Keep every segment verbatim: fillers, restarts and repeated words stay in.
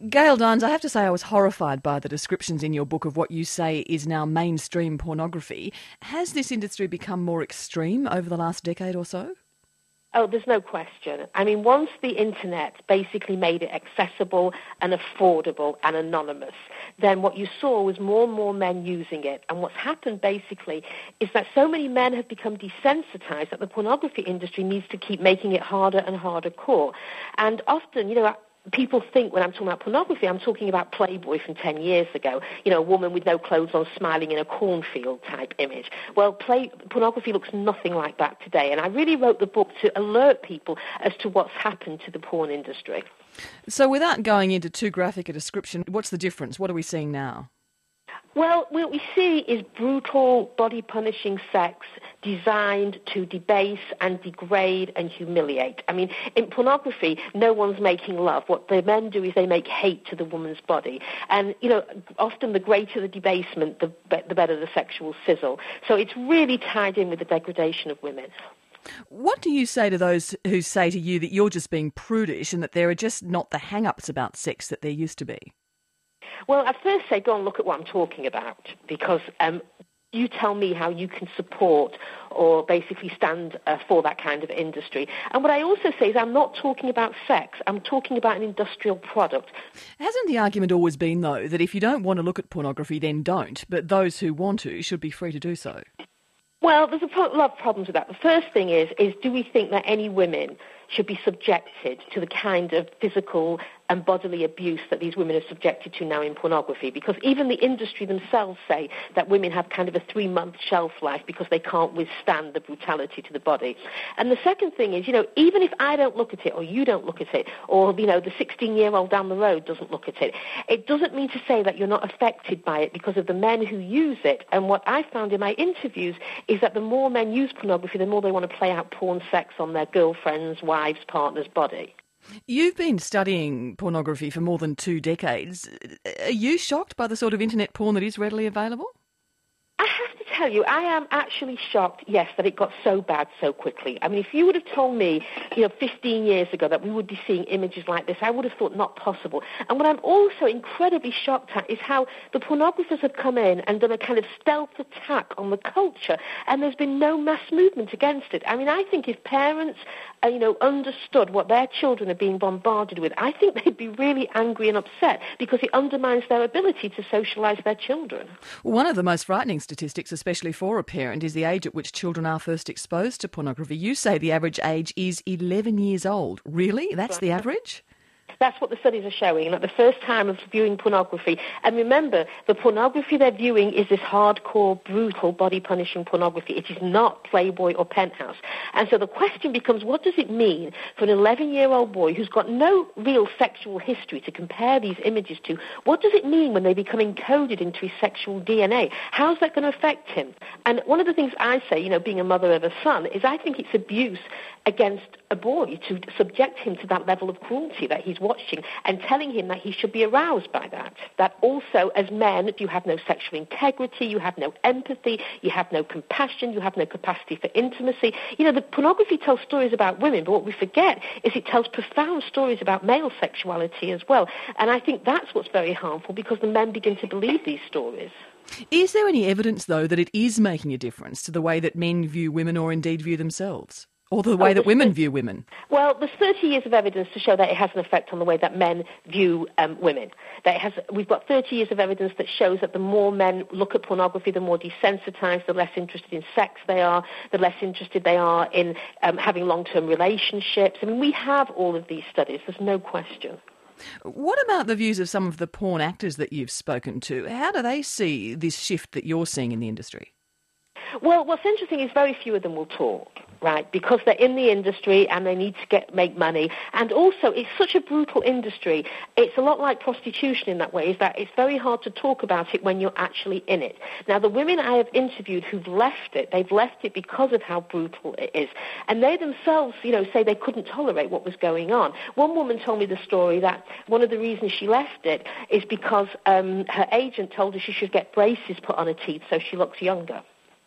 Gail Dines, I have to say I was horrified by the descriptions in your book of what you say is now mainstream pornography. Has this industry become more extreme over the last decade or so? Oh, there's no question. I mean, once the internet basically made it accessible and affordable and anonymous, then what you saw was more and more men using it. And what's happened basically is that so many men have become desensitized that the pornography industry needs to keep making it harder and harder core. And often, you know, people think when I'm talking about pornography, I'm talking about Playboy from ten years ago, you know, a woman with no clothes on smiling in a cornfield type image. Well, play, pornography looks nothing like that today. And I really wrote the book to alert people as to what's happened to the porn industry. So without going into too graphic a description, what's the difference? What are we seeing now? Well, what we see is brutal, body-punishing sex designed to debase and degrade and humiliate. I mean, in pornography, no one's making love. What the men do is they make hate to the woman's body. And, you know, often the greater the debasement, the, be- the better the sexual sizzle. So it's really tied in with the degradation of women. What do you say to those who say to you that you're just being prudish and that there are just not the hang-ups about sex that there used to be? Well, I'd first say go and look at what I'm talking about, because um, you tell me how you can support or basically stand uh, for that kind of industry. And what I also say is I'm not talking about sex, I'm talking about an industrial product. Hasn't the argument always been, though, that if you don't want to look at pornography, then don't, but those who want to should be free to do so? Well, there's a pro- lot of problems with that. The first thing is, is do we think that any women should be subjected to the kind of physical and bodily abuse that these women are subjected to now in pornography? Because even the industry themselves say that women have kind of a three-month shelf life because they can't withstand the brutality to the body. And the second thing is, you know, even if I don't look at it or you don't look at it or, you know, the sixteen-year-old down the road doesn't look at it, it doesn't mean to say that you're not affected by it because of the men who use it. And what I found in my interviews is that the more men use pornography, the more they want to play out porn sex on their girlfriends, wives, partner's body. You've been studying pornography for more than two decades. Are you shocked by the sort of internet porn that is readily available? I have to tell you, I am actually shocked, yes, that it got so bad so quickly. I mean, if you would have told me, you know, fifteen years ago that we would be seeing images like this, I would have thought not possible. And what I'm also incredibly shocked at is how the pornographers have come in and done a kind of stealth attack on the culture, and there's been no mass movement against it. I mean, I think if parents, uh, you know, understood what their children are being bombarded with, I think they'd be really angry and upset because it undermines their ability to socialise their children. One of the most frightening statistics, especially for a parent, is the age at which children are first exposed to pornography. You say the average age is eleven years old. Really? That's the average? That's what the studies are showing, that the first time of viewing pornography, and remember, the pornography they're viewing is this hardcore, brutal, body-punishing pornography. It is not Playboy or Penthouse. And so the question becomes, what does it mean for an eleven-year-old boy who's got no real sexual history to compare these images to? What does it mean when they become encoded into his sexual D N A? How's that going to affect him? And one of the things I say, you know, being a mother of a son, is I think it's abuse against a boy to subject him to that level of cruelty that he's watching and telling him that he should be aroused by that. That also, as men, you have no sexual integrity, you have no empathy, you have no compassion, you have no capacity for intimacy. You know, the pornography tells stories about women, but what we forget is it tells profound stories about male sexuality as well. And I think that's what's very harmful because the men begin to believe these stories. Is there any evidence, though, that it is making a difference to the way that men view women or indeed view themselves? Or the way oh, that women view women? Well, there's thirty years of evidence to show that it has an effect on the way that men view um, women. That it has, we've got thirty years of evidence that shows that the more men look at pornography, the more desensitized, the less interested in sex they are, the less interested they are in um, having long-term relationships. I mean, we have all of these studies, there's no question. What about the views of some of the porn actors that you've spoken to? How do they see this shift that you're seeing in the industry? Well, what's interesting is very few of them will talk, right, because they're in the industry and they need to get make money. And also, it's such a brutal industry. It's a lot like prostitution in that way, is that it's very hard to talk about it when you're actually in it. Now, the women I have interviewed who've left it, they've left it because of how brutal it is. And they themselves, you know, say they couldn't tolerate what was going on. One woman told me the story that one of the reasons she left it is because um, her agent told her she should get braces put on her teeth so she looks younger.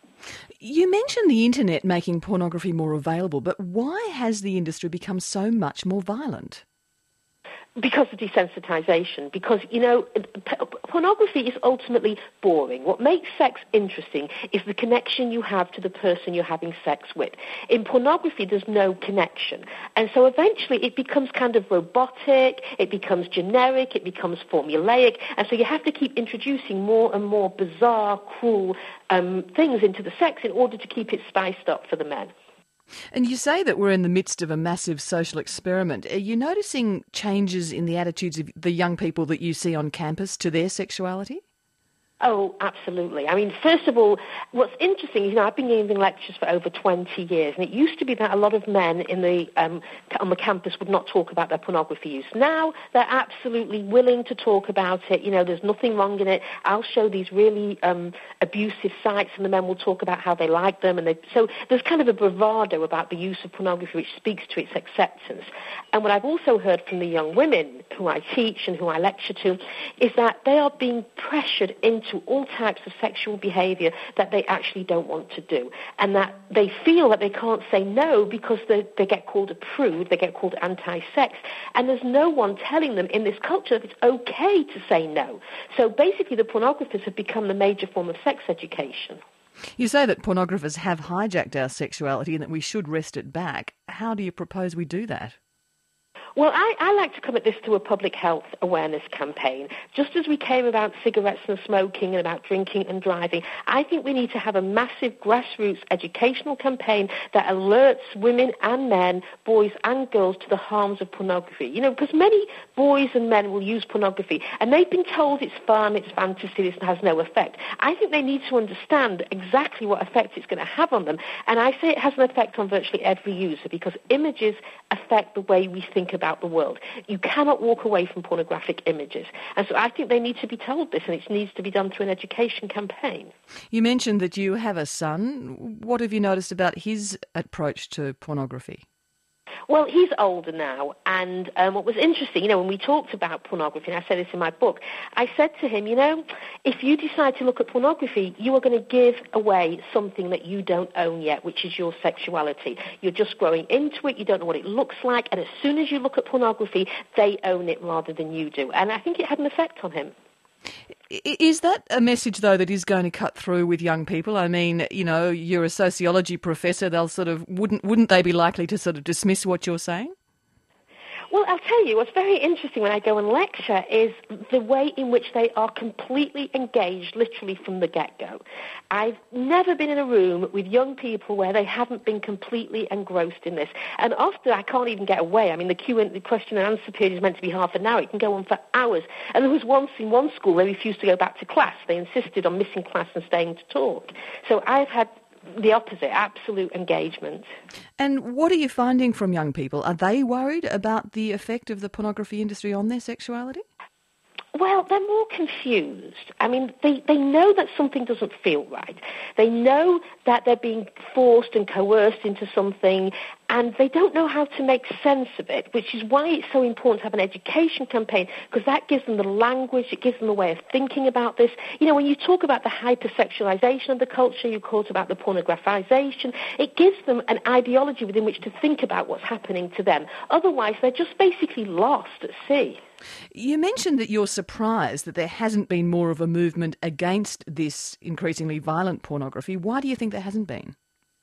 You mentioned the internet making pornography more available, but why has the industry become so much more violent? Because of desensitization, because, you know, p- pornography is ultimately boring. What makes sex interesting is the connection you have to the person you're having sex with. In pornography, there's no connection. And so eventually it becomes kind of robotic, it becomes generic, it becomes formulaic, and so you have to keep introducing more and more bizarre, cruel um, things into the sex in order to keep it spiced up for the men. And you say that we're in the midst of a massive social experiment. Are you noticing changes in the attitudes of the young people that you see on campus to their sexuality? Oh, absolutely. I mean, first of all, what's interesting is, you know, I've been giving lectures for over twenty years, and it used to be that a lot of men in the um, on the campus would not talk about their pornography use. Now they're absolutely willing to talk about it. You know, there's nothing wrong in it. I'll show these really um, abusive sites, and the men will talk about how they like them. And they, so there's kind of a bravado about the use of pornography, which speaks to its acceptance. And what I've also heard from the young women who I teach and who I lecture to is that they are being pressured into all types of sexual behavior that they actually don't want to do, and that they feel that they can't say no because they, they get called a prude, they get called anti-sex, and there's no one telling them in this culture that it's okay to say no. So basically the pornographers have become the major form of sex education. You say that pornographers have hijacked our sexuality and that we should wrest it back. How do you propose we do that? Well, I, I like to come at this to a public health awareness campaign. Just as we came about cigarettes and smoking and about drinking and driving, I think we need to have a massive grassroots educational campaign that alerts women and men, boys and girls, to the harms of pornography. You know, because many boys and men will use pornography, and they've been told it's fun, it's fantasy, this has no effect. I think they need to understand exactly what effect it's going to have on them, and I say it has an effect on virtually every user, because images affect the way we think about about the world. You cannot walk away from pornographic images. And so I think they need to be told this, and it needs to be done through an education campaign. You mentioned that you have a son. What have you noticed about his approach to pornography? Well, he's older now, and um, what was interesting, you know, when we talked about pornography, and I said this in my book, I said to him, you know, if you decide to look at pornography, you are going to give away something that you don't own yet, which is your sexuality. You're just growing into it, you don't know what it looks like, and as soon as you look at pornography, they own it rather than you do. And I think it had an effect on him. Is that a message, though, that is going to cut through with young people? I mean, you know, you're a sociology professor. They'll sort of, wouldn't wouldn't they be likely to sort of dismiss what you're saying? Well, I'll tell you, what's very interesting when I go and lecture is the way in which they are completely engaged, literally from the get-go. I've never been in a room with young people where they haven't been completely engrossed in this. And often I can't even get away. I mean, the Q and the question and answer period is meant to be half an hour. It can go on for hours. And there was once in one school they refused to go back to class. They insisted on missing class and staying to talk. So I've had the opposite, absolute engagement. And what are you finding from young people? Are they worried about the effect of the pornography industry on their sexuality? Well, they're more confused. I mean, they, they know that something doesn't feel right. They know that they're being forced and coerced into something, and they don't know how to make sense of it, which is why it's so important to have an education campaign, because that gives them the language, it gives them a way of thinking about this. You know, when you talk about the hypersexualization of the culture, you talk about the pornographization, it gives them an ideology within which to think about what's happening to them. Otherwise, they're just basically lost at sea. You mentioned that you're surprised that there hasn't been more of a movement against this increasingly violent pornography. Why do you think there hasn't been?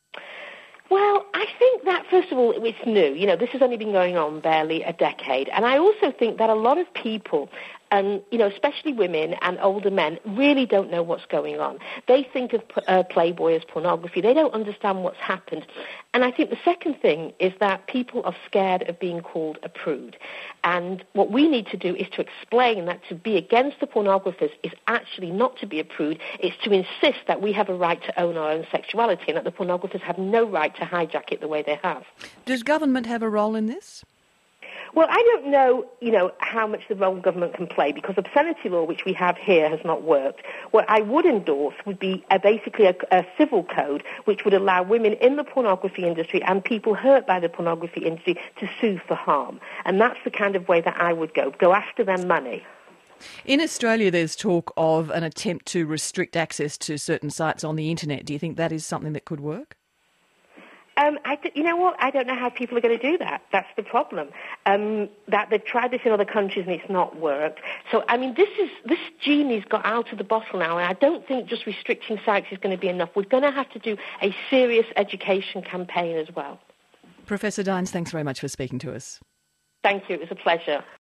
Well, I think that, first of all, it's new. You know, this has only been going on barely a decade. And I also think that a lot of people, and, you know, especially women and older men, really don't know what's going on. They think of uh, Playboy as pornography. They don't understand what's happened. And I think the second thing is that people are scared of being called a prude. And what we need to do is to explain that to be against the pornographers is actually not to be a prude. It's to insist that we have a right to own our own sexuality and that the pornographers have no right to hijack it the way they have. Does government have a role in this? Well, I don't know, you know, how much the role government can play, because obscenity law, which we have here, has not worked. What I would endorse would be a, basically a, a civil code which would allow women in the pornography industry and people hurt by the pornography industry to sue for harm. And that's the kind of way that I would go, go after their money. In Australia, there's talk of an attempt to restrict access to certain sites on the internet. Do you think that is something that could work? Um, I th- you know what? I don't know how people are going to do that. That's the problem. Um, that they've tried this in other countries and it's not worked. So, I mean, this is this genie's got out of the bottle now, and I don't think just restricting sites is going to be enough. We're going to have to do a serious education campaign as well. Professor Dines, thanks very much for speaking to us. Thank you. It was a pleasure.